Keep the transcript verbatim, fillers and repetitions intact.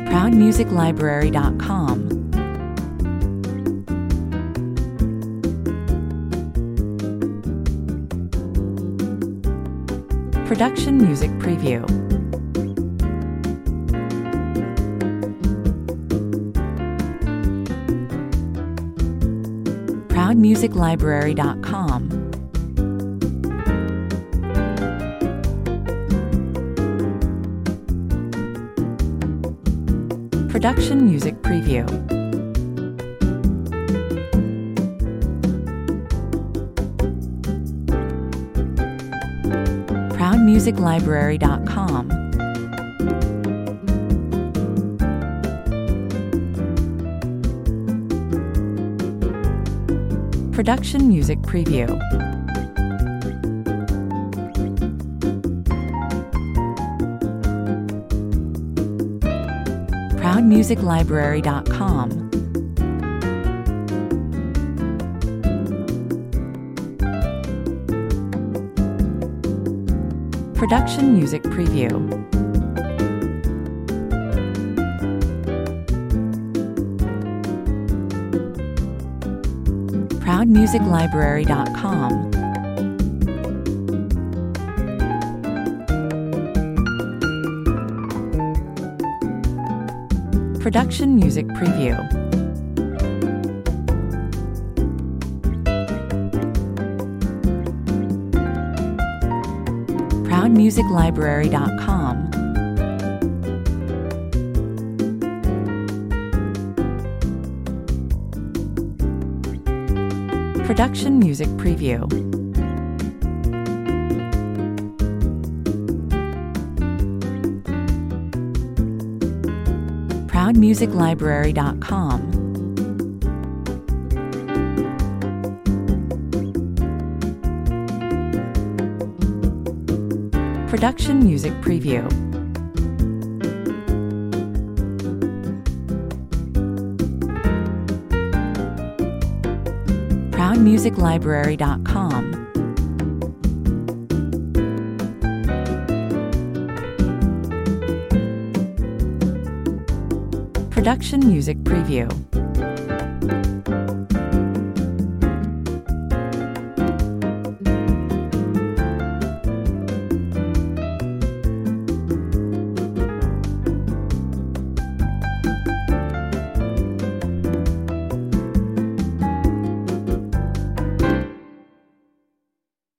proud music library dot com. Production Music Preview. proud music library dot com. Production Music Preview. proud music library dot com. Production Music Preview. proud music library dot com. Production Music Preview. proud music library dot com. Production Music Preview. proud music library dot com. Production Music Preview. proud music library dot com. Production Music Preview. proud music library dot com. Production Music Preview.